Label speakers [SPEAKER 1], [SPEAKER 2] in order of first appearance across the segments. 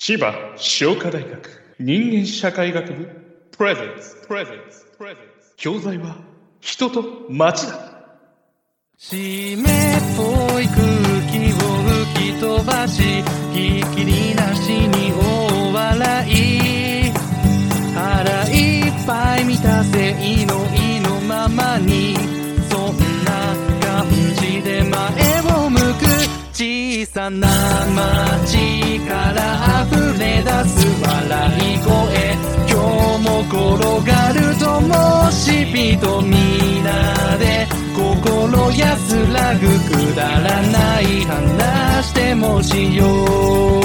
[SPEAKER 1] 千葉商科大学人間社会学部プレゼンツ教材は人と街だ。
[SPEAKER 2] 湿っぽい空気を吹き飛ばし、ひっきりなしに大笑い、腹いっぱい満たせいの意のままに、そんな感じで前を向く。小さな街から溢れ出す笑い声、今日も転がるともしびとみんなで心安らぐ、くだらない話でもしよう。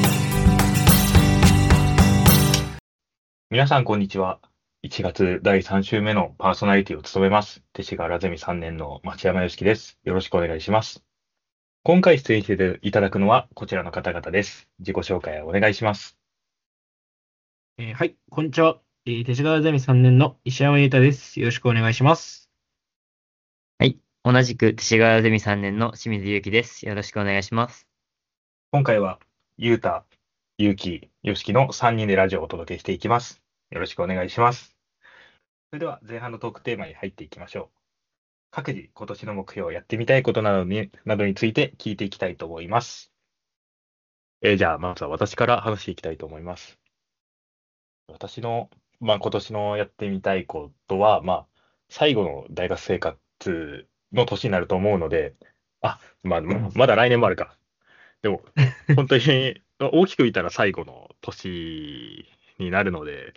[SPEAKER 3] 皆さんこんにちは。1月第3週目のパーソナリティを務めます。勅使河原ゼミ3年の町山良樹です。よろしくお願いします。今回出演していただくのはこちらの方々です。自己紹介をお願いします。
[SPEAKER 4] はい、こんにちは。勅使河原ゼミ3年の石山裕太です。よろしくお願いします。
[SPEAKER 5] はい。同じく、勅使河原ゼミ3年の清水祐希です。よろしくお願いします。
[SPEAKER 3] 今回は、ゆうた、ゆうき、よしきの3人でラジオをお届けしていきます。よろしくお願いします。それでは前半のトークテーマに入っていきましょう。各自今年の目標、やってみたいことなどについて聞いていきたいと思います。じゃあ、まずは私から話していきたいと思います。私の、今年のやってみたいことは、最後の大学生活の年になると思うので、まだ来年もあるか。でも、本当に大きく言ったら最後の年になるので、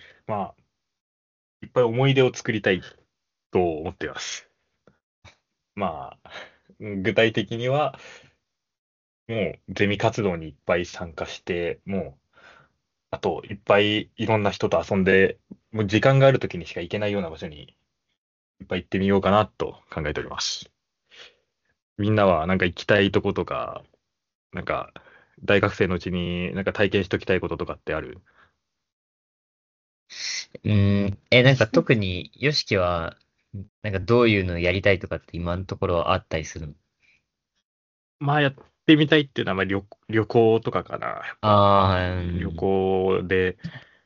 [SPEAKER 3] いっぱい思い出を作りたいと思っています。具体的には、もうゼミ活動にいっぱい参加して、あといっぱいいろんな人と遊んで、もう時間がある時にしか行けないような場所にいっぱい行ってみようかなと考えております。みんなはなんか行きたいとことか、なんか大学生のうちになんか体験しときたいこととかってある？
[SPEAKER 5] なんか特に、よしきは、なんかどういうのやりたいとかって今のところあったりするの？
[SPEAKER 3] やってみたいっていうのは旅行とかかな。やっぱ旅行で、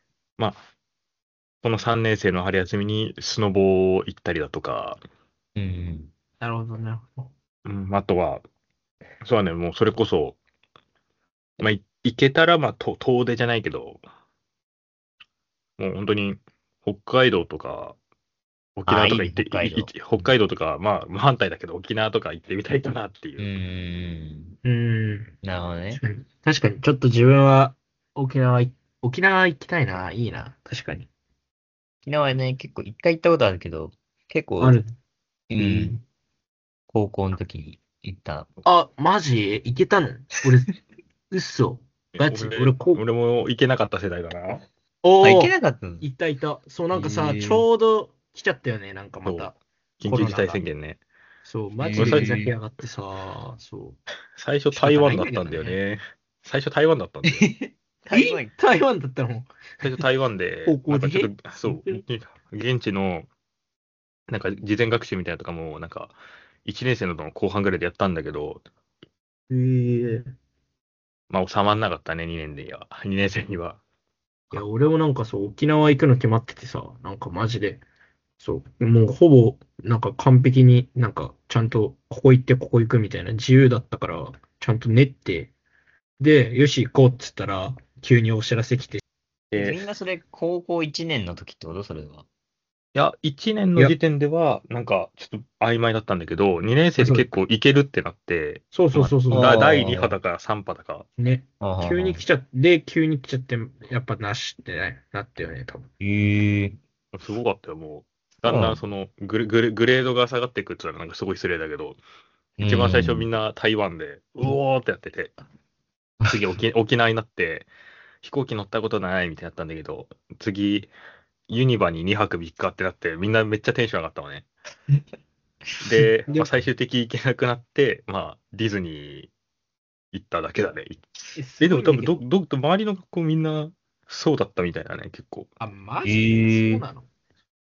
[SPEAKER 3] この3年生の春休みにスノボ行ったりだとか、
[SPEAKER 4] なるほど、なるほど。
[SPEAKER 3] あとは、そうだね、もうそれこそ、行けたら、遠出じゃないけど、もう本当に北海道とか沖縄とか
[SPEAKER 5] いいね、北海道。
[SPEAKER 3] 北海道とか、無反対だけど沖縄とか行ってみたいかなっていう。
[SPEAKER 5] なるほどね。
[SPEAKER 4] 確かに、ちょっと自分は沖縄行きたいな。いいな。確かに。
[SPEAKER 5] 沖縄はね、結構一回行ったことあるけど、結構、
[SPEAKER 4] ある。
[SPEAKER 5] 高校の時に行った。
[SPEAKER 4] あ、マジ行けたの？俺、嘘。ガチ。
[SPEAKER 3] 俺も行けなかった世代だな。
[SPEAKER 5] 行けなかったの？
[SPEAKER 4] 行った。そう、なんかさ、ちょうど来ちゃったよね。なんかまた。
[SPEAKER 3] 緊急事態宣言ね。
[SPEAKER 4] そう、マジでふざけやがってさ、そう。
[SPEAKER 3] 最初台湾だったんだよね。最初台湾だったんだよ。
[SPEAKER 4] 台湾だったの？
[SPEAKER 3] 最初台湾で、なんかちょっと、そう、現地の、なんか事前学習みたいなとかも、なんか、1年生の後半ぐらいでやったんだけど、収まんなかったね、2年生には。
[SPEAKER 4] いや、俺もなんかそう、沖縄行くの決まっててさ、なんかマジで、そう、もうほぼ、なんか完璧になんかちゃんとここ行ってここ行くみたいな自由だったから、ちゃんと練って、で、よし行こうっつったら、急にお知らせ来て。
[SPEAKER 5] みんなそれ高校1年の時ってこと？それは。
[SPEAKER 3] いや、1年の時点では、なんか、ちょっと曖昧だったんだけど、2年生で結構いけるってなって、
[SPEAKER 4] そう。
[SPEAKER 3] 第2波だか3波だか。
[SPEAKER 4] ね。急に来ちゃって、やっぱなしってね、なったよね、多分。
[SPEAKER 3] すごかったよ、もう。だんだんそのグレードが下がっていくって言ったらなんかすごい失礼だけど、一番最初みんな台湾で、うおーってやってて、次沖縄になって、飛行機乗ったことないみたいなやったんだけど、次、ユニバに2泊3日ってなって、みんなめっちゃテンション上がったのね。で、最終的に行けなくなって、ディズニー行っただけだね。でも多分周りの子みんなそうだったみたいだね、結構。
[SPEAKER 4] あ、マジでそうなの？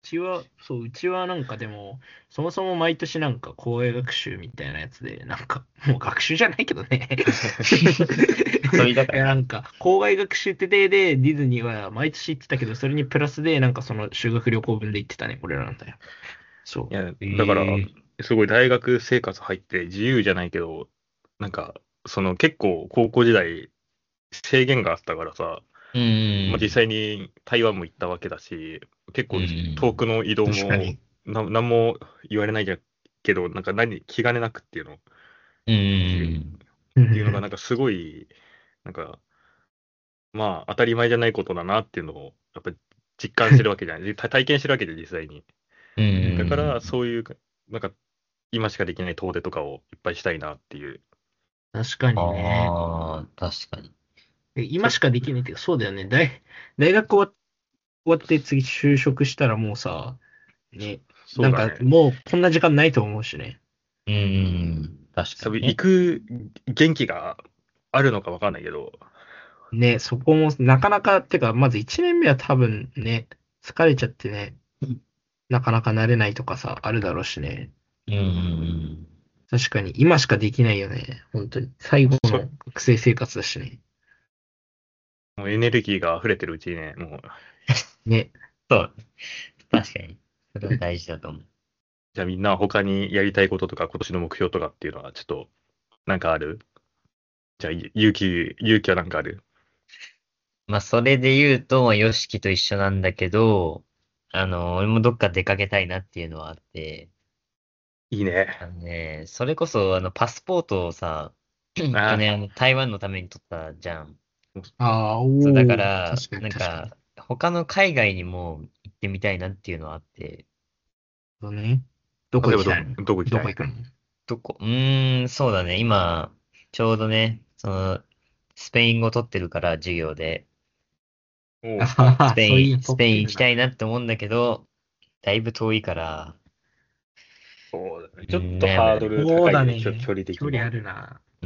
[SPEAKER 4] うちはなんかでも、そもそも毎年なんか校外学習みたいなやつで、なんかもう学習じゃないけどね。
[SPEAKER 5] 遊びだから
[SPEAKER 4] いやなんか、校外学習ってで、ディズニーは毎年行ってたけど、それにプラスで、なんかその修学旅行分で行ってたね、俺らなんだよ。そ
[SPEAKER 3] いや、
[SPEAKER 5] え
[SPEAKER 3] だから、
[SPEAKER 5] ー
[SPEAKER 3] すごい大学生活入って自由じゃないけど、なんか、結構高校時代制限があったからさ、
[SPEAKER 5] う
[SPEAKER 3] まあ、実
[SPEAKER 5] ん。
[SPEAKER 3] 際に台湾も行ったわけだし、結
[SPEAKER 5] う
[SPEAKER 3] 構遠
[SPEAKER 5] ん。
[SPEAKER 3] くの移動
[SPEAKER 4] う。確か
[SPEAKER 3] も
[SPEAKER 4] に。
[SPEAKER 3] なんも言われないけど、なんか気兼ねなくっていうの、っ
[SPEAKER 5] う
[SPEAKER 3] ていう、っ
[SPEAKER 5] ん。
[SPEAKER 3] ていうのがなんかすごい、なんか、まあ当たり前じゃないことだなっていうのを、やっぱり実感してるわけじゃない。体験してるわけで実際に。
[SPEAKER 5] う
[SPEAKER 3] だから
[SPEAKER 5] ん。
[SPEAKER 3] そういう、なんか今しかできない遠出とかをいっぱいしたいなっていう。
[SPEAKER 4] 確かにね。
[SPEAKER 5] ああ、確かに。
[SPEAKER 4] 今しかできないっていうか、そうだよね。大学終わって次就職したらもうさ、ね、なんか
[SPEAKER 3] そうだね。
[SPEAKER 4] もうこんな時間ないと思うしね。
[SPEAKER 5] うん。確か
[SPEAKER 3] そう、
[SPEAKER 5] にね。
[SPEAKER 3] 行く元気があるのかわかんないけど、
[SPEAKER 4] ね、そこもなかなか、ってか、まず1年目は多分ね、疲れちゃってね、なかなか慣れないとかさ、あるだろうしね。
[SPEAKER 5] うん。
[SPEAKER 4] 確かに、今しかできないよね。本当に。最後
[SPEAKER 3] そ
[SPEAKER 4] の学生生活だしね。
[SPEAKER 3] もうエネルギーが溢れてるうちにね、もう、
[SPEAKER 4] ね。
[SPEAKER 5] そう。確かに。それは大事だと思う。
[SPEAKER 3] じゃあみんな他にやりたいこととか今年の目標とかっていうのはちょっと、なんかある？じゃあ、勇気はなんかある？
[SPEAKER 5] まあ、それで言うと、まあ、ヨシキと一緒なんだけど、俺もどっか出かけたいなっていうのはあって、
[SPEAKER 3] いいね。
[SPEAKER 5] それこそ、パスポートをさ、去
[SPEAKER 3] あ
[SPEAKER 5] 年、台湾のために取ったじゃん。
[SPEAKER 4] ああ、
[SPEAKER 5] そう、だ
[SPEAKER 4] おお、
[SPEAKER 5] から、
[SPEAKER 4] 確かに
[SPEAKER 5] なん
[SPEAKER 4] 確かに。
[SPEAKER 5] か、他の海外にも行ってみたいなっていうのはあって、
[SPEAKER 4] そうね。どこ
[SPEAKER 3] 例えば
[SPEAKER 4] 行きたいの？
[SPEAKER 3] どこ行きたい？
[SPEAKER 4] どこ行くの？
[SPEAKER 5] そうだね、今、ちょうどね、スペイン語取ってるから、授業で、
[SPEAKER 3] おう、
[SPEAKER 4] ああ、そういうの
[SPEAKER 5] スペイン行きた
[SPEAKER 4] 取ってるな。
[SPEAKER 5] いなって思うんだけど、だいぶ遠いから、
[SPEAKER 3] そうだね。ちょっと
[SPEAKER 5] 悩むよね。
[SPEAKER 3] ハードル
[SPEAKER 4] そう
[SPEAKER 3] 高いね、
[SPEAKER 4] だね。
[SPEAKER 3] 距離的に。
[SPEAKER 4] 距離あるな。
[SPEAKER 5] うん。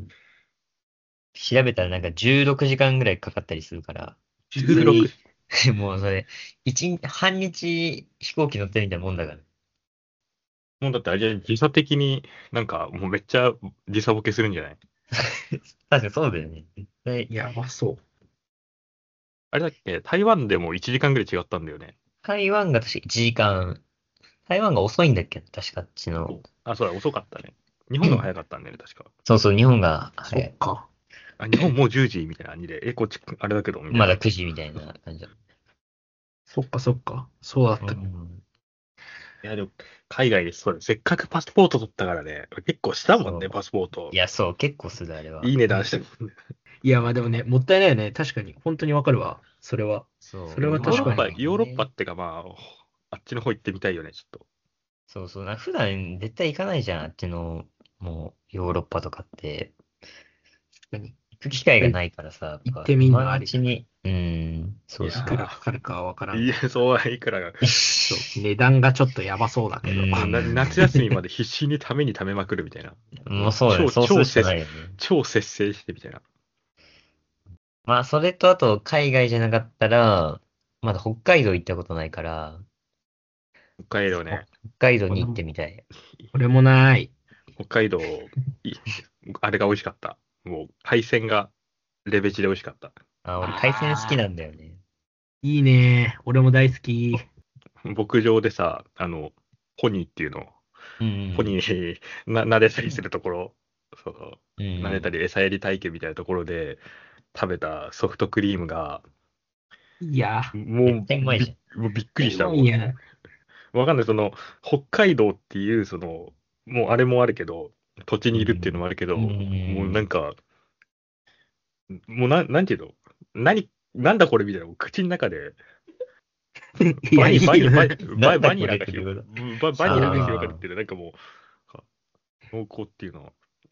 [SPEAKER 5] 調べたらなんか16時間ぐらいかかったりするから、普通
[SPEAKER 3] 16。
[SPEAKER 5] にもうそれ、半日飛行機乗ってるみたいなもんだから。
[SPEAKER 3] もうだってあれじゃない時差的になんかもうめっちゃ時差ボケするんじゃない？
[SPEAKER 5] 確かにそうだよね。絶対、
[SPEAKER 4] やばそう。
[SPEAKER 3] あれだっけ台湾でも1時間ぐらい違ったんだよね。
[SPEAKER 5] 台湾が確か1時間、台湾が遅いんだっけ確かあっちの。
[SPEAKER 3] あ、そうだ、遅かったね。日本が早かったんだよね、確か。
[SPEAKER 5] そうそう、日本が
[SPEAKER 4] そ
[SPEAKER 5] 早い。
[SPEAKER 4] っか。
[SPEAKER 3] あ、日本もう10時みたいな感じで、こっち、あれだけど、みたい
[SPEAKER 5] まだ
[SPEAKER 3] な。
[SPEAKER 5] 9時みたいな感じだ。
[SPEAKER 4] そっかそっか。そうだっ
[SPEAKER 5] う
[SPEAKER 4] た。
[SPEAKER 5] ん。
[SPEAKER 3] いや、でも、海外でそうだ、せっかくパスポート取ったからね、結構したもんね、
[SPEAKER 5] そう。
[SPEAKER 3] パスポート。
[SPEAKER 5] いや、そう、結構する、あれは。
[SPEAKER 3] いい値段してるもんね。
[SPEAKER 4] いや、まあでもね、もったいないよね。確かに。本当にわかるわ。それは。
[SPEAKER 5] そう、
[SPEAKER 4] それは
[SPEAKER 3] でも
[SPEAKER 4] 確かに。
[SPEAKER 3] ヨーロッパってかまあ、あっちの方行ってみたいよね、ちょっと。
[SPEAKER 5] そうそう、普段絶対行かないじゃん、あっちの、もう、ヨーロッパとかって。
[SPEAKER 4] 確かに。
[SPEAKER 5] 行く機会がないからさ、やっぱ
[SPEAKER 4] 行ってみん
[SPEAKER 5] 今の
[SPEAKER 4] のありだね。
[SPEAKER 5] うちに、そ
[SPEAKER 3] いや
[SPEAKER 5] うそう。
[SPEAKER 4] いくらかかるかはわからんが。
[SPEAKER 3] いや、そうはいくらが。
[SPEAKER 4] そう。値段がちょっとやばそうだけど。
[SPEAKER 5] うん
[SPEAKER 3] 夏休みまで必死にために貯めまくるみたいな。
[SPEAKER 5] もうそうだね、そうするしかないよね。
[SPEAKER 3] 超節制してみたいな。
[SPEAKER 5] まあ、それとあと、海外じゃなかったら、まだ北海道行ったことないから、
[SPEAKER 3] 北海道ね。
[SPEAKER 5] 北海道に行ってみたい。
[SPEAKER 4] 俺もない。
[SPEAKER 3] 北海道、いあれが美味しかった。もう、海鮮がレベチで美味しかった。
[SPEAKER 5] あ、俺海鮮好きなんだよね。
[SPEAKER 4] いいね。俺も大好き。
[SPEAKER 3] 牧場でさ、ポニーっていうの、ポニー撫でたりするところ、そう、撫でたり餌やり体験みたいなところで食べたソフトクリームが、
[SPEAKER 4] いや、
[SPEAKER 5] めっ
[SPEAKER 3] もう
[SPEAKER 5] ちゃうまいじゃん。
[SPEAKER 3] もうびっくりした。
[SPEAKER 4] いや、
[SPEAKER 3] わかんない、北海道っていう、もうあれもあるけど、土地にいるっていうのもあるけど、もうなんか、もうなんていうのなんだこれみたいな、口の中で、
[SPEAKER 4] いや、いいよ。
[SPEAKER 3] バニラが広がる
[SPEAKER 5] あ
[SPEAKER 3] っていう、なんかもう、濃厚っていうのは、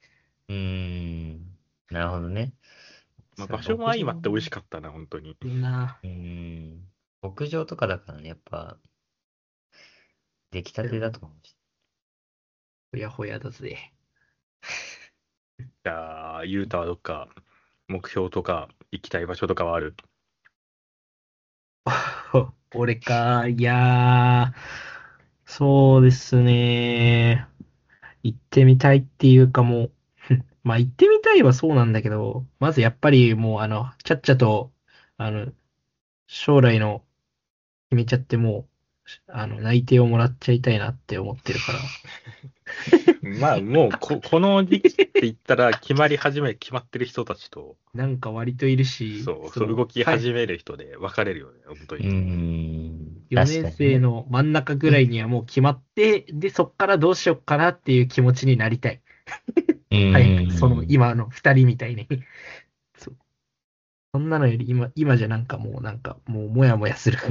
[SPEAKER 5] なるほどね。
[SPEAKER 3] まあ、場所も相まって美味しかったな、本当に。
[SPEAKER 4] いいな。
[SPEAKER 5] 牧場とかだからね、やっぱ、出来たてだと思うし。
[SPEAKER 4] ほやほやだぜ。
[SPEAKER 3] じゃあ、ゆうたはどっか目標とか行きたい場所とかはある？
[SPEAKER 4] 俺か、いやー、そうですね。行ってみたいっていうかもう、まあ行ってみたいはそうなんだけど、まずやっぱりもうちゃっちゃと、あの、将来の決めちゃってもう、内定をもらっちゃいたいなって思ってるから。
[SPEAKER 3] まあ、もうこの時期って言ったら、決まってる人たちと、
[SPEAKER 4] なんか割といるし、
[SPEAKER 3] そう動き
[SPEAKER 4] はい、
[SPEAKER 3] 始める人で分かれるよね、本当
[SPEAKER 5] う
[SPEAKER 3] に。
[SPEAKER 5] ん。
[SPEAKER 4] 4年
[SPEAKER 5] 確かにね。
[SPEAKER 4] 生の真ん中ぐらいにはもう決まって、で、そっからどうしよっかなっていう気持ちになりたい。早く、今の2人みたいに。そう。そんなのより今じゃなんかもうもやもやするから、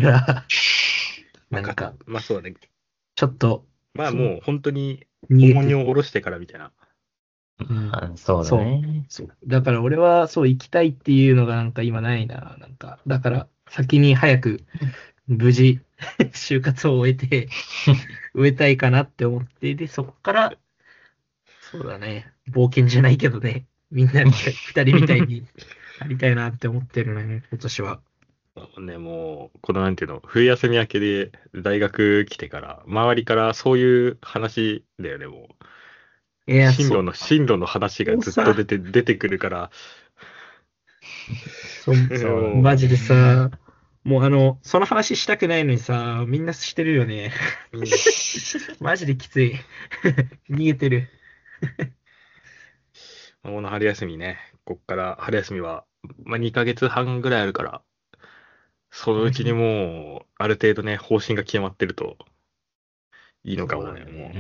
[SPEAKER 4] なんか、
[SPEAKER 3] まあそうだね。
[SPEAKER 4] ちょっと、
[SPEAKER 3] まあもう本当に
[SPEAKER 4] 逃げて、
[SPEAKER 3] 重荷を下ろしてからみたいな。
[SPEAKER 5] そうだね。
[SPEAKER 4] そう。だから俺はそう行きたいっていうのがなんか今ないな。なんか、だから先に早く無事就活を終えて植えたいかなって思って、で、そこから、そうだね、冒険じゃないけどね、みんなみたい、二人みたいになりたいなって思ってるね、今年は。
[SPEAKER 3] ね、もう、このなんていうの、冬休み明けで大学来てから、周りからそういう話だよね、もう。
[SPEAKER 4] いや、そう。
[SPEAKER 3] 進路の話がずっと出てくるから、
[SPEAKER 4] そう、
[SPEAKER 5] そうだね。
[SPEAKER 4] マジでさ、もうその話したくないのにさ、みんなしてるよね。
[SPEAKER 3] うん
[SPEAKER 4] マジできつい。逃げてる。
[SPEAKER 3] この春休みね、こっから春休みは、まあ、2ヶ月半ぐらいあるから、そのうちにもう、ある程度ね、方針が決まってるといいのかもね、もう。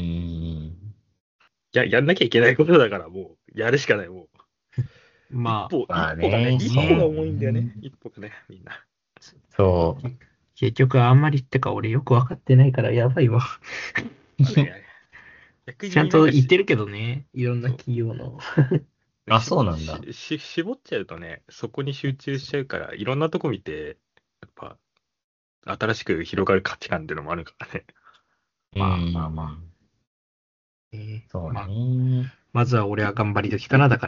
[SPEAKER 3] やんなきゃいけないことだから、もう、やるしかない、もう。
[SPEAKER 4] ま
[SPEAKER 5] まあ
[SPEAKER 3] 一歩がね、
[SPEAKER 5] ね、
[SPEAKER 3] 一歩が重いんだよね、一歩がね、みんな。
[SPEAKER 5] そ
[SPEAKER 4] あ、結局あんまりってか俺よくわかってないからやばいわ。
[SPEAKER 3] まあね、逆
[SPEAKER 4] ちゃん
[SPEAKER 3] になんか
[SPEAKER 4] と言ってるけどね、いろんな企業の。
[SPEAKER 5] あ、そうなんだ。
[SPEAKER 3] 絞っちゃうとね、そこに集中しちゃうから、いろんなとこ見て、やっぱ、新しく広がる価値観っていうのもあるからね。
[SPEAKER 5] まあ。そう
[SPEAKER 4] まあ、
[SPEAKER 5] ね。
[SPEAKER 4] まずは俺は頑張り時かな、だから。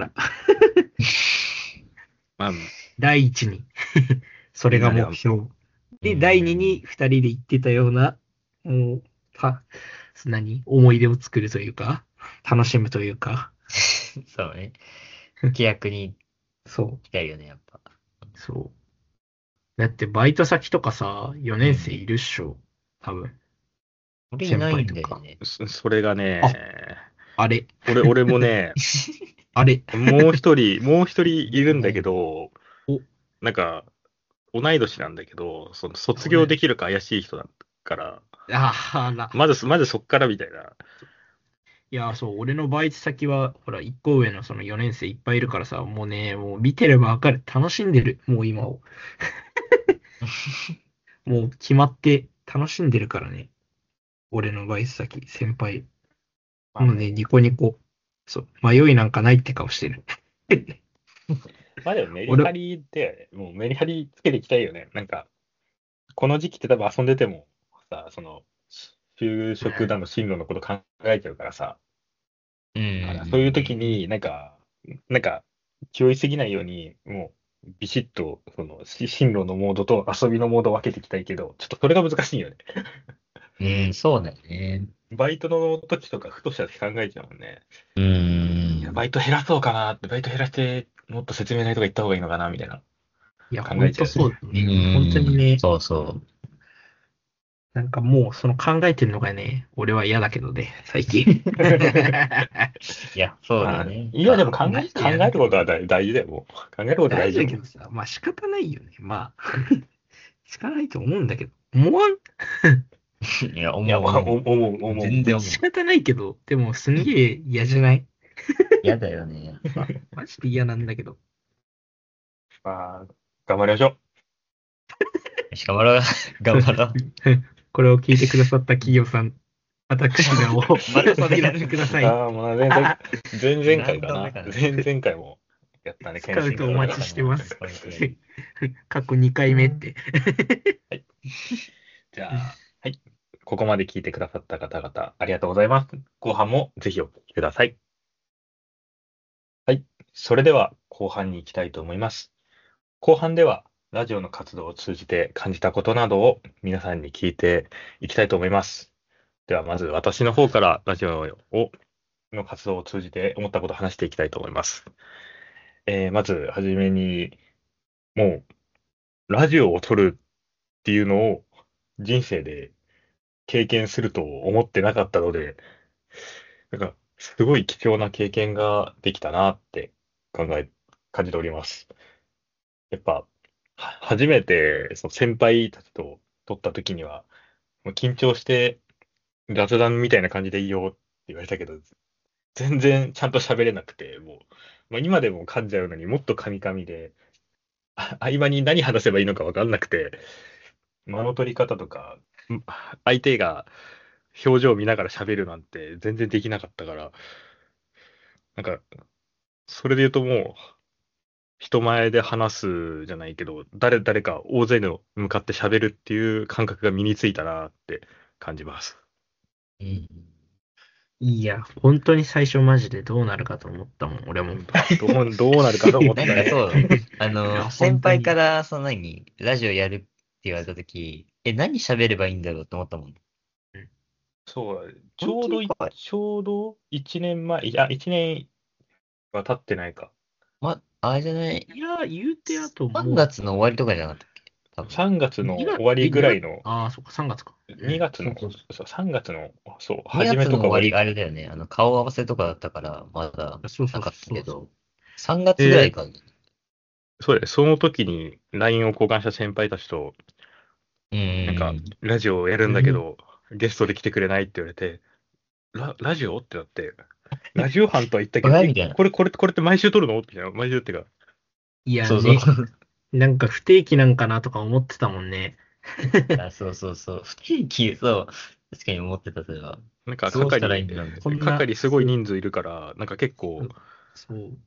[SPEAKER 3] まあ、
[SPEAKER 4] 第一にそれが目標。で、第二に二人で言ってたような、もう、思い出を作るというか、楽しむというか、
[SPEAKER 5] そうね。規約に
[SPEAKER 4] そ
[SPEAKER 5] 来たいよね、やっぱ。
[SPEAKER 4] う、そう。だってバイト先とかさ、4年生いるっしょ、多分。先
[SPEAKER 5] 俺いない
[SPEAKER 4] 輩とか。
[SPEAKER 5] んだよね。
[SPEAKER 3] それがね、
[SPEAKER 4] あれ、
[SPEAKER 3] 俺もね、
[SPEAKER 4] あれ。
[SPEAKER 3] もう一人いるんだけど、
[SPEAKER 4] お、
[SPEAKER 3] なんか、同い年なんだけど、その卒業できるか怪しい人だから、
[SPEAKER 4] あら。
[SPEAKER 3] まずそっからみたいな。
[SPEAKER 4] いや、そう、俺のバイト先は、ほら、一個上のその4年生いっぱいいるからさ、もうね、もう見てればわかる。楽しんでる。もう今を。もう決まって楽しんでるからね。俺のバイト先、先輩。もうね、ニコニコ。そう、迷いなんかないって顔してる。
[SPEAKER 3] まあでもメリハリで、もうメリハリつけていきたいよね。なんか、この時期って多分遊んでても、さ、その、就職だの進路のこと考えちゃうからさ、だからそういう時になんか、気負いすぎないように、もう、ビシッと、その、進路のモードと遊びのモードを分けていきたいけど、ちょっとそれが難しいよね。
[SPEAKER 5] そうだよね。
[SPEAKER 3] バイトの時とか、ふとした時考えちゃうもんね。いや、バイト減らそうかなって、バイト減らして、もっと説明ないとか言った方がいいのかな、みたいな。
[SPEAKER 4] いや、ほんと
[SPEAKER 3] 考えちゃう。
[SPEAKER 4] そうだね。本当にね、
[SPEAKER 5] そうそう。
[SPEAKER 4] なんかもうその考えてるのがね、俺は嫌だけどね、最近。
[SPEAKER 5] いや、そうだよね。
[SPEAKER 3] いや、でも考えることは大事だよ、もう。考えること大
[SPEAKER 4] 大
[SPEAKER 3] 事だよ。
[SPEAKER 4] 事だけどさ、まあ仕方ないよね。まあ、仕方ないと思うんだけど。思わん
[SPEAKER 5] いや、
[SPEAKER 3] いや、思う。
[SPEAKER 5] 全然思う。
[SPEAKER 4] 仕方ないけど、でもすんげえ嫌じゃない？
[SPEAKER 5] 嫌だよね。
[SPEAKER 4] マジで嫌なんだけど。
[SPEAKER 3] まあ、頑張りましょ
[SPEAKER 5] 頑張ろう。頑張ろう。
[SPEAKER 4] これを聞いてくださった企業さん、私らをまたそれやってくださ
[SPEAKER 3] う。
[SPEAKER 4] い。
[SPEAKER 3] まあ、前々回かな。
[SPEAKER 5] 何度目かな
[SPEAKER 3] 前々回もやったね、
[SPEAKER 4] スカウトお待ちしてます
[SPEAKER 5] 本当に。
[SPEAKER 4] 過去2回目って。
[SPEAKER 3] じゃあ、はい。ここまで聞いてくださった方々、ありがとうございます。後半もぜひお聞きください。はい。それでは後半に行きたいと思います。後半では、 ラジオの活動を通じて感じたことなどを皆さんに聞いていきたいと思います。では、まず私の方からラジオの活動を通じて思ったことを話していきたいと思います。まず、はじめに、もう、ラジオを撮るっていうのを人生で経験すると思ってなかったので、なんか、すごい貴重な経験ができたなって感じております。やっぱ、初めてその先輩たちと撮った時には、もう緊張して雑談みたいな感じでいいよって言われたけど、全然ちゃんと喋れなくて、もう、今でも噛んじゃうのにもっと噛み噛みで、合間に何話せばいいのか分かんなくて、間の取り方とか、相手が表情を見ながら喋るなんて全然できなかったから、なんか、それで言うともう、人前で話すじゃないけど、誰か大勢の向かって喋るっていう感覚が身についたなって感じます。
[SPEAKER 5] うん。
[SPEAKER 4] いや、本当に最初マジでどうなるかと思ったもん、俺も。
[SPEAKER 3] どうなるかと思った
[SPEAKER 5] なんか
[SPEAKER 3] ね。
[SPEAKER 5] そう、先輩からそのラジオやるって言われたとき、何喋ればいいんだろうって思ったもん。
[SPEAKER 3] そう、
[SPEAKER 5] 本当に怖い
[SPEAKER 3] ちょうど1年前、いや、1年は経ってないか。
[SPEAKER 5] あれじゃない、
[SPEAKER 4] いや、言うてあとも
[SPEAKER 5] 3
[SPEAKER 4] う。
[SPEAKER 5] 月の終わりとかじゃなかったっけ多分。
[SPEAKER 3] 3月の終わりぐらいの、
[SPEAKER 4] ああ、そっか、3月か。
[SPEAKER 3] 2月の、
[SPEAKER 4] そうそう
[SPEAKER 3] そう3月の、そう、
[SPEAKER 5] 2
[SPEAKER 3] 初めとか
[SPEAKER 5] 月の終わり
[SPEAKER 3] 終わ
[SPEAKER 5] があれだよね。顔合わせとかだったから、まだ
[SPEAKER 4] そうそう
[SPEAKER 5] なかったけ
[SPEAKER 4] そ
[SPEAKER 5] ど、3月ぐらいか。
[SPEAKER 3] そうで、その時に LINE を交換した先輩たちと、
[SPEAKER 5] うん。
[SPEAKER 3] なんか、ラジオをやるんだけど、ゲストで来てくれないって言われて、ラジオってなって、ラジオ班とは言ったけど、
[SPEAKER 5] みたいな
[SPEAKER 3] これって毎週撮るのみたいな、毎週ってか、
[SPEAKER 4] いや
[SPEAKER 5] そうそう。
[SPEAKER 4] ね、なんか不定期なんかなとか思ってたもんね。
[SPEAKER 5] そう。不定期、そう。確かに思ってた、それは。
[SPEAKER 3] なんか
[SPEAKER 5] そうしたらいいんだろうね。
[SPEAKER 3] 係すごい人数いるから、なんか結構、
[SPEAKER 4] そう。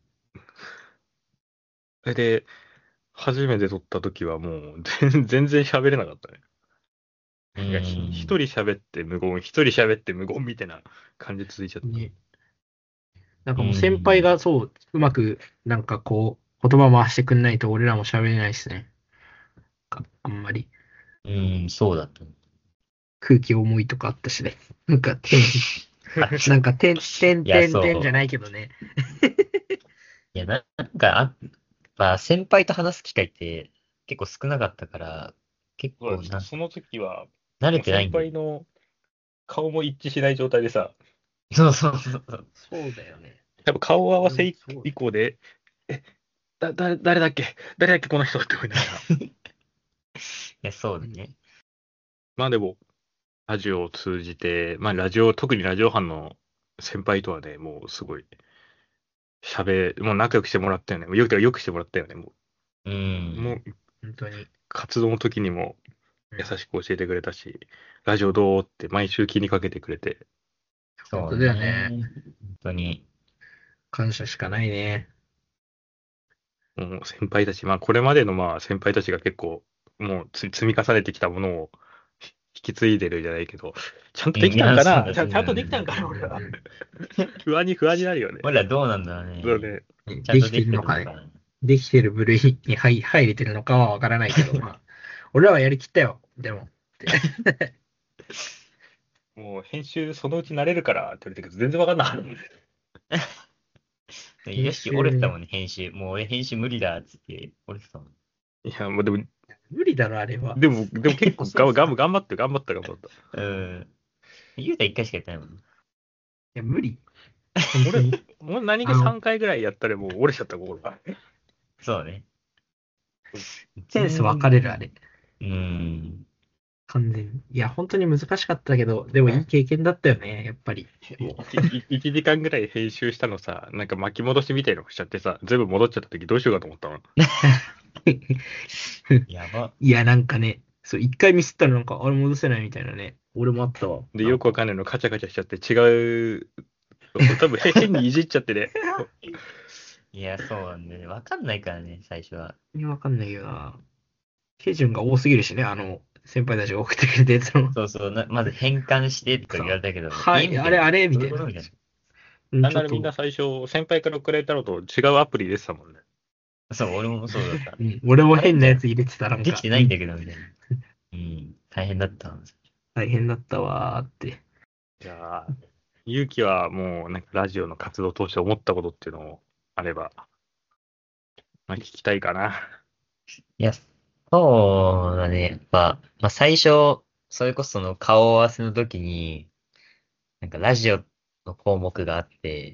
[SPEAKER 3] それで、初めて撮った時はもう全然喋れなかったね。なんか一人喋って無言、一人喋って無言みたいな感じ続いちゃった。
[SPEAKER 4] ね。なんかもう先輩がそう、うまく、なんかこう、言葉回してくんないと俺らも喋れないですね。あんまり
[SPEAKER 5] そうだった。
[SPEAKER 4] 空気重いとかあったしね。なんか、なんか、てんじゃないけどね。
[SPEAKER 5] いや、なんか、先輩と話す機会って結構少なかったから、結構
[SPEAKER 3] その時は、
[SPEAKER 5] 慣れてないん
[SPEAKER 3] 先
[SPEAKER 5] だよ。
[SPEAKER 3] 輩の顔も一致しない状態でさ、
[SPEAKER 5] そう。
[SPEAKER 4] そうだよね。
[SPEAKER 3] 多分顔合わせ以降で、誰だっけこの人って思いながら。
[SPEAKER 5] いや、そうだね。
[SPEAKER 3] まあでも、ラジオを通じて、特にラジオ班の先輩とはね、もうすごい、もう仲良くしてもらったよね。よくしてもらったよね。もう
[SPEAKER 4] 本当に。
[SPEAKER 3] 活動の時にも優しく教えてくれたし、ラジオどうって毎週気にかけてくれて。
[SPEAKER 5] そう
[SPEAKER 4] だよね。
[SPEAKER 5] 本当に。
[SPEAKER 4] 感謝しかないね。
[SPEAKER 3] もう先輩たち、これまでの先輩たちが結構、もう積み重ねてきたものを引き継いでるじゃないけど、ちゃんとできたんかなちゃんとできたんかな俺は。不安になるよね。
[SPEAKER 5] 俺らどうなんだろうね。
[SPEAKER 3] そうね。
[SPEAKER 5] ちゃんとできてるのかね。
[SPEAKER 4] できてる部類に入れてるのかはわからないけど、俺らはやりきったよ、でも。
[SPEAKER 3] もう編集そのうち慣れるからって言われたけど、全然わかんなかった。
[SPEAKER 5] よし、折れてたもんね、編集。もう俺編集無理だっつって折れてたもん。
[SPEAKER 3] いや、もうでも、
[SPEAKER 4] 無理だろ、あれは。
[SPEAKER 3] でも結構頑張った。
[SPEAKER 5] ゆうた1回しかやってないもんね。
[SPEAKER 4] いや、無理。
[SPEAKER 3] もう何気3回ぐらいやったらもう折れちゃった心が。
[SPEAKER 5] そうね。
[SPEAKER 4] センス分かれる、あれ。完全に。いや、本当に難しかったけど、でもいい経験だったよね、やっぱり。
[SPEAKER 3] 1時間ぐらい編集したのさ、なんか巻き戻しみたいのしちゃってさ、全部戻っちゃった時どうしようかと思ったの。
[SPEAKER 5] やば。
[SPEAKER 4] いや、なんかね、そう、1回ミスったらなんか、あれ戻せないみたいなね。俺もあったわ。
[SPEAKER 3] で、よくわかんないのカチャカチャしちゃって違う、多分変にいじっちゃってね。
[SPEAKER 5] いや、そうなんだよね。わかんないからね、最初は。
[SPEAKER 4] いや、わかんないよな。手順が多すぎるしね、先輩たちが送ってくれたやつの。
[SPEAKER 5] そう。まず変換してとか言われたけど。
[SPEAKER 4] はい、あれみたいな。
[SPEAKER 3] なんならみんな最初、先輩から送られたのと違うアプリ出てたもんね。
[SPEAKER 5] そう、俺もそうだった。
[SPEAKER 4] 俺も変なやつ入れてたら
[SPEAKER 5] できてないんだけど、みたいな。大変だった。
[SPEAKER 4] 大変だったわーって。
[SPEAKER 3] じゃあ、ゆうきはもうなんかラジオの活動を通して思ったことっていうのもあれば、まあ、聞きたいかな。
[SPEAKER 5] いや、そうだね。やっぱ、最初、それこそその顔合わせの時に、なんかラジオの項目があって、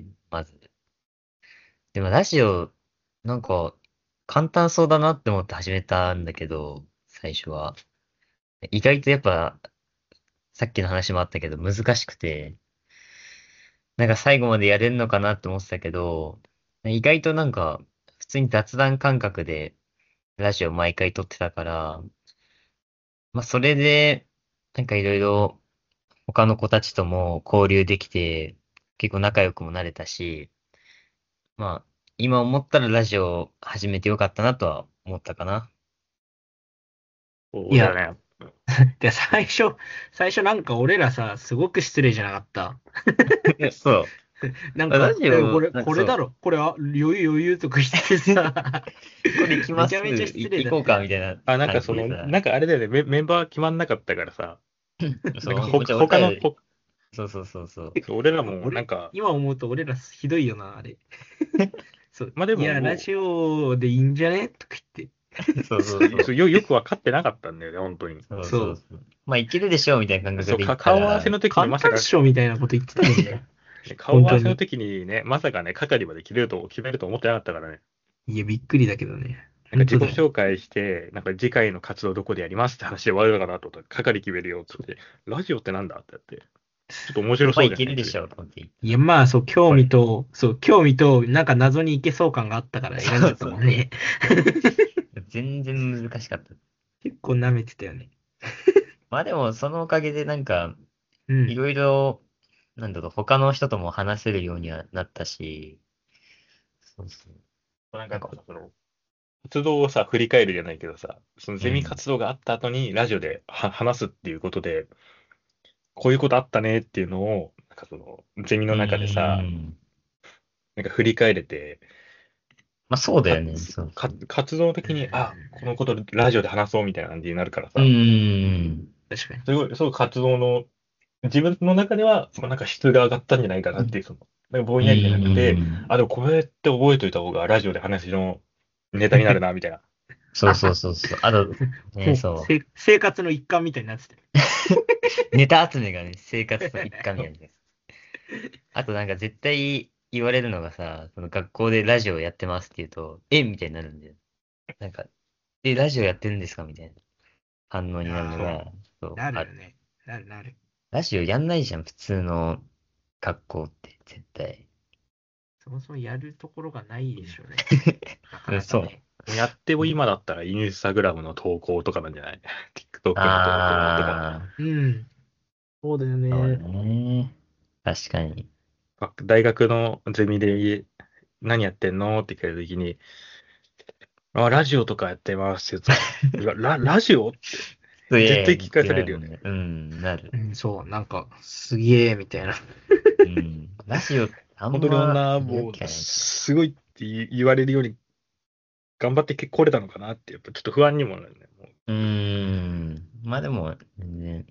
[SPEAKER 5] まず。でもラジオ、なんか、簡単そうだなって思って始めたんだけど、最初は。意外とやっぱ、さっきの話もあったけど、難しくて、なんか最後までやれるのかなって思ってたけど、意外となんか、普通に雑談感覚でラジオ毎回撮ってたから、それで、なんかいろいろ他の子たちとも交流できて、結構仲良くもなれたし、まあ、今思ったらラジオ始めてよかったなとは思ったかな。
[SPEAKER 3] そうだよね。
[SPEAKER 4] で、最初なんか俺らさ、すごく失礼じゃなかった。
[SPEAKER 5] そう。
[SPEAKER 4] なんか、
[SPEAKER 5] ラジオ、
[SPEAKER 4] これだろ、これは余裕とか言ってさ、
[SPEAKER 5] これ行きます。
[SPEAKER 4] めちゃめちゃ失礼だった
[SPEAKER 5] 行こうか、みたいな。
[SPEAKER 3] なんかなんかあれだよね、メンバー決まんなかったからさ、
[SPEAKER 5] そう、
[SPEAKER 3] なんか他の、
[SPEAKER 5] そう。
[SPEAKER 3] 俺らもなんか、
[SPEAKER 4] 今思うと俺らひどいよな、あれ。そう。
[SPEAKER 3] でも
[SPEAKER 4] いや、ラジオでいいんじゃねとか言って。
[SPEAKER 3] よく分かってなかったんだよね、本当に。
[SPEAKER 5] そう。いけるでしょうみたいな感覚で言った
[SPEAKER 3] 顔合わせの時にまさか、
[SPEAKER 4] 簡単っしょみたいなこと言ってたもんね。
[SPEAKER 3] 顔合わせの時にね、まさかね、係まで決めると思ってなかったからね。
[SPEAKER 4] いや、びっくりだけどね。
[SPEAKER 3] なんか自己紹介して、なんか次回の活動どこでやりますって話で終わるのかなと思ったら、係決めるよって言って、ラジオってなんだってやって、ちょっと面白そうじゃない
[SPEAKER 5] いけるでしょうと思って。
[SPEAKER 4] いや、そう、興味と、なんか謎にいけそう感があったから選んじゃったもんね。
[SPEAKER 5] 全然難しかった。
[SPEAKER 4] 結構舐めてたよね。
[SPEAKER 5] でも、そのおかげでなんか、
[SPEAKER 4] うん。
[SPEAKER 5] いろいろ、なんだろう、他の人とも話せるようにはなったし、そう。
[SPEAKER 3] なんかその、活動をさ、振り返るじゃないけどさ、そのゼミ活動があった後にラジオで話すっていうことで、こういうことあったねっていうのを、なんかその、ゼミの中でさ、なんか振り返れて、
[SPEAKER 5] そうだよね。
[SPEAKER 3] 活動的に、このことラジオで話そうみたいな感じになるからさ、
[SPEAKER 4] 確かに。
[SPEAKER 3] すごい活動の、自分の中では、なんか質が上がったんじゃないかなっていう、なんかぼんやりじゃなくて、でもこれって覚えといた方がラジオで話のネタになるな、みたいな。
[SPEAKER 5] そう。あと、
[SPEAKER 4] 生活の一環みたいになってて。
[SPEAKER 5] ネタ集めがね、生活の一環みたいです。あとなんか絶対言われるのがさ、その学校でラジオやってますって言うと、みたいになるんだよ。なんか、ラジオやってるんですかみたいな反応になるのが、
[SPEAKER 4] なるよね。なる。
[SPEAKER 5] ラジオやんないじゃん、普通の学校って絶対。
[SPEAKER 4] そもそもやるところがないでしょうね。なかなかね。
[SPEAKER 5] そう。
[SPEAKER 3] やっても今だったらインスタグラムの投稿とかなんじゃない？ TikTok の投稿とか。
[SPEAKER 4] そうだよ
[SPEAKER 5] そう
[SPEAKER 4] ね。
[SPEAKER 5] ね。確かに。
[SPEAKER 3] 大学のゼミで何やってんのって聞かれたときに、ラジオとかやってますよ。ラジオって絶対聞かされるよね。
[SPEAKER 5] なる。
[SPEAKER 4] そう、なんか、すげえ、みたいな。
[SPEAKER 5] ラジオ、
[SPEAKER 3] 本当に女もすごいって言われるように頑張ってこれたのかなって、やっぱちょっと不安にもなるね。
[SPEAKER 5] でも、全然、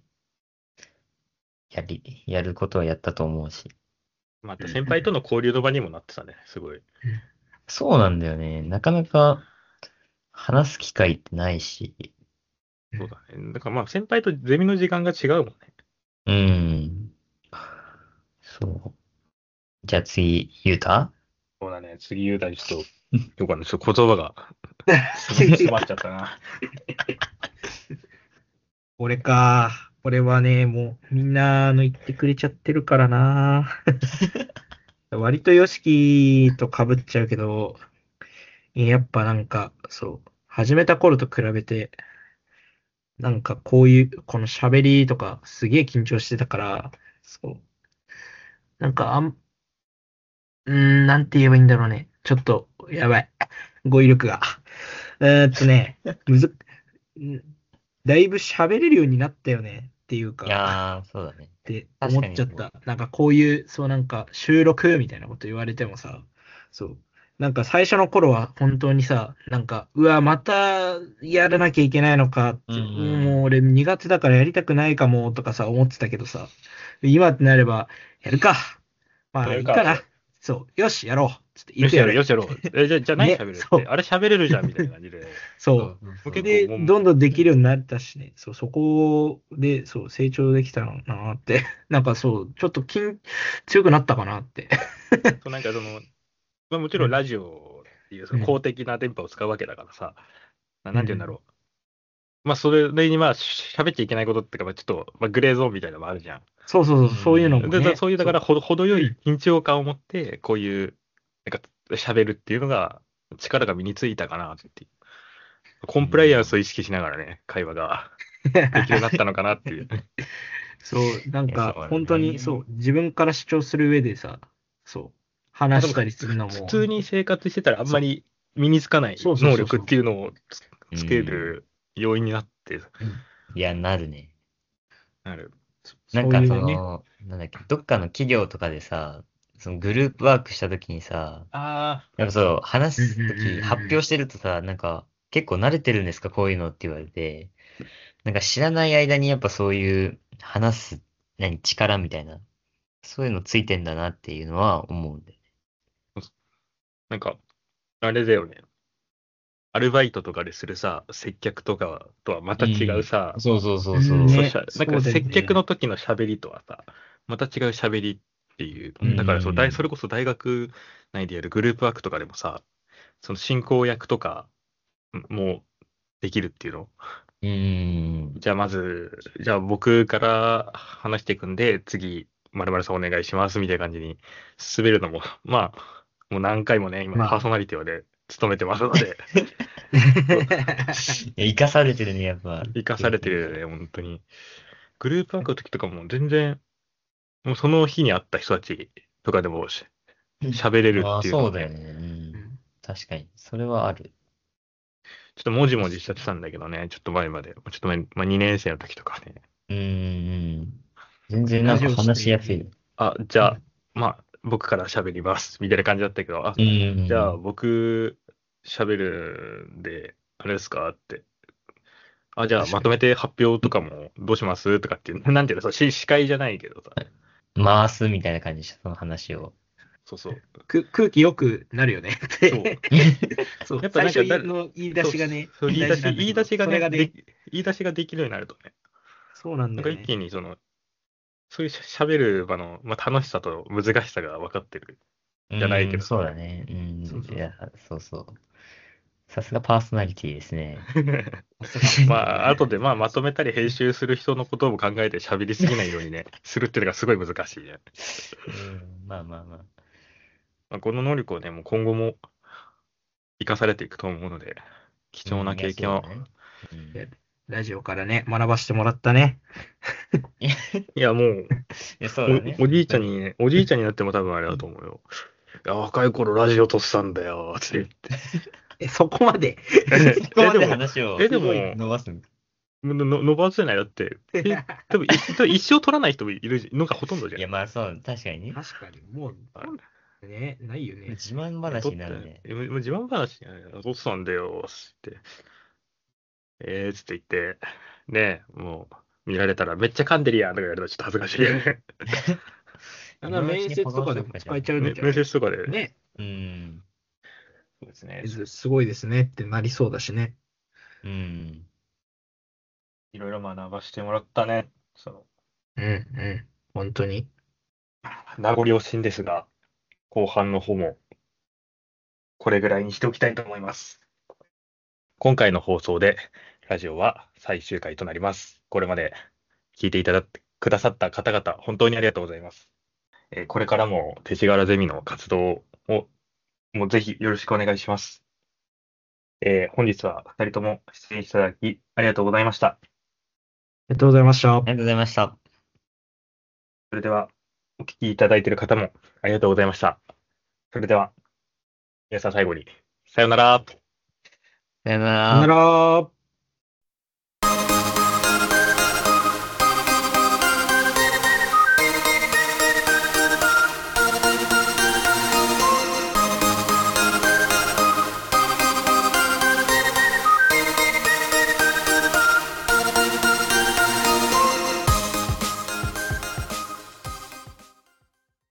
[SPEAKER 5] やることはやったと思うし。
[SPEAKER 3] また先輩との交流の場にもなってたね、すごい。
[SPEAKER 5] そうなんだよね。なかなか話す機会ってないし。
[SPEAKER 3] そうだね。だから先輩とゼミの時間が違うもん
[SPEAKER 5] ね。そう。じゃあ次、ゆうた？
[SPEAKER 3] そうだね。次言うたりちょっと、よかった。ちょっと言葉が詰まっちゃったな。
[SPEAKER 4] 俺か。俺はね、もうみんな言ってくれちゃってるからな。割とヨシキと被っちゃうけど、やっぱなんか、そう、始めた頃と比べて、なんかこの喋りとかすげえ緊張してたから、そう。なんかなんて言えばいいんだろうね。ちょっと、やばい。語彙力が。だいぶ喋れるようになったよねっていうか。
[SPEAKER 5] いやー、そうだね。
[SPEAKER 4] って思っちゃった。なんかこういう、そうなんか収録みたいなこと言われてもさ、そう。 なんか最初の頃は本当にさ、なんか、うわ、またやらなきゃいけないのかって、もう俺苦手だからやりたくないかもとかさ、思ってたけどさ、今ってなれば、やるか。まあ、
[SPEAKER 3] やるか
[SPEAKER 4] いいかな。そう、よし、やろう。つって、
[SPEAKER 3] よしやろう、
[SPEAKER 4] 行くよね。
[SPEAKER 3] よしやろう。じゃあ何
[SPEAKER 4] ね
[SPEAKER 3] 喋るって、
[SPEAKER 4] そう
[SPEAKER 3] あれ喋れるじゃんみたいな感じで。
[SPEAKER 4] そう。
[SPEAKER 3] 結
[SPEAKER 4] で、
[SPEAKER 3] 構もう
[SPEAKER 4] どんどんできるようになったしね、そう、そこで、そう、成長できたのかなって、なんかそう、ちょっと強くなったかなって。
[SPEAKER 3] そうなんかまあ、もちろんラジオっていうその公的な電波を使うわけだからさ、なんて言うんだろう。まあ、それにまあ、喋っちゃいけないことっていうか、まあちょっと、まあ、グレーゾーンみたいなのもあるじゃん。
[SPEAKER 4] そうそうそう、そういうのも
[SPEAKER 3] で、
[SPEAKER 4] ね。
[SPEAKER 3] そういう、だから程よい緊張感を持って、こういう、なんか、喋るっていうのが、力が身についたかなっていう。コンプライアンスを意識しながらね、会話ができるようになったのかなっていう。
[SPEAKER 4] そう、なんか、
[SPEAKER 5] いやそうだね
[SPEAKER 4] 本当に、そう、自分から主張する上でさ、そう、話したりするのも。
[SPEAKER 3] 普通に生活してたらあんまり身につかない能力っていうのをつける要因になって
[SPEAKER 5] いや、なるね。
[SPEAKER 3] なる。
[SPEAKER 5] なんか
[SPEAKER 4] そういうね
[SPEAKER 5] なんだっけ、どっかの企業とかでさ、そのグループワークしたときにさ、
[SPEAKER 3] あ
[SPEAKER 5] やっぱそう、話すとき、
[SPEAKER 4] うんうんうんうん
[SPEAKER 5] 発表してるとさ、なんか、結構慣れてるんですか、こういうのって言われて、なんか知らない間にやっぱそういう話す、力みたいな、そういうのついてんだなっていうのは思うんで。
[SPEAKER 3] なんか、あれだよね。アルバイトとかでするさ、接客とかとはまた違うさ、
[SPEAKER 5] そうそうそうそう。
[SPEAKER 4] うんね
[SPEAKER 3] なんか
[SPEAKER 4] そうだよね
[SPEAKER 3] 接客の時の喋りとはさ、また違う喋りっていう。だからそれこそ大学内でやるグループワークとかでもさ、その進行役とかもできるっていうの。じゃあまず、じゃあ僕から話していくんで、次、〇〇さんお願いしますみたいな感じに滑るのも、まあ、もう何回もね、今
[SPEAKER 4] まあ
[SPEAKER 3] パーソナリティをね、務めてますので、
[SPEAKER 5] いや生かされてるね、やっぱ。
[SPEAKER 3] 生かされてるよね、本当に。グループワークの時とかも全然、もうその日に会った人たちとかでも喋れる
[SPEAKER 5] ああ、
[SPEAKER 3] っていうのはね、
[SPEAKER 5] そうだよね。確かに。それはある。
[SPEAKER 3] ちょっともじもじしちゃってたんだけどね、ちょっと前まで、ちょっと前、まあ、2年生の時とかね。
[SPEAKER 5] 全然なんか話しやすい。
[SPEAKER 3] じゃあ、まあ、僕から喋ります、みたいな感じだったけど、じゃあ僕喋るんで、あれですかって。じゃあまとめて発表とかもどうしますとかっていう、なんていうの、司会じゃないけどさ。
[SPEAKER 5] 回すみたいな感じでした、その話を。
[SPEAKER 3] そうそう。
[SPEAKER 4] 空気よくなるよねって。そう。
[SPEAKER 3] やっぱなんか
[SPEAKER 4] 最初の言い出しがね、
[SPEAKER 3] 言い出しがね、
[SPEAKER 4] 言
[SPEAKER 3] 言い出しができるようになるとね。
[SPEAKER 4] そうなんだよね。
[SPEAKER 3] なんか一気にそういう喋る場の、まあ、楽しさと難しさが分かってる。じゃないけど。
[SPEAKER 5] そうだね。いや、そうそう。さすがパーソナリティですね。
[SPEAKER 3] まあ、後でまとめたり編集する人のことも考えて喋りすぎないようにね、するっていうのがすごい難しいね。
[SPEAKER 5] まあまあまあ。
[SPEAKER 3] まあ、この能力をね、もう今後も生かされていくと思うので、貴重な経験を。
[SPEAKER 4] ラジオからね、学ばしてもらったね。
[SPEAKER 3] いや、もう、
[SPEAKER 5] そうだね。
[SPEAKER 3] おじいちゃんになっても多分あれだと思うよ。いや、若い頃ラジオ撮ってたんだよ、って言って。
[SPEAKER 4] そこまで
[SPEAKER 5] そこまで話を
[SPEAKER 3] でも
[SPEAKER 5] 伸ばすん
[SPEAKER 3] 伸ばせない。だって、多分一生取らない人もいるのがほとんどじゃん。
[SPEAKER 5] いや、まあそう、確かにね。
[SPEAKER 4] 確かに、もう、ね、ないよね。
[SPEAKER 5] 自慢話になるね。
[SPEAKER 3] 自慢話になる。取ってたんだよ、つって。つって言って、ね、もう、見られたらめっちゃ噛んでるやんとか言われたらちょっと恥ずかしいよね。
[SPEAKER 4] 面接とかでも使えちゃうんじゃない
[SPEAKER 3] 面接とかで。
[SPEAKER 4] ね。
[SPEAKER 3] そうですね。
[SPEAKER 4] すごいですねってなりそうだしね。
[SPEAKER 3] いろいろ学ばしてもらったね。
[SPEAKER 4] 本当に。
[SPEAKER 3] 名残惜しいんですが、後半の方も、これぐらいにしておきたいと思います。今回の放送で、ラジオは最終回となります。これまで聞いてくださった方々、本当にありがとうございます。これからも勅使河原ゼミの活動を、もうぜひよろしくお願いします。本日は2人とも出演していただき、ありがとうございました。
[SPEAKER 4] ありがとうございました。
[SPEAKER 5] ありがとうございました。
[SPEAKER 3] それでは、お聞きいただいている方もありがとうございました。それでは、皆さん最後に、さようなら。
[SPEAKER 5] さよなら。
[SPEAKER 4] さよなら。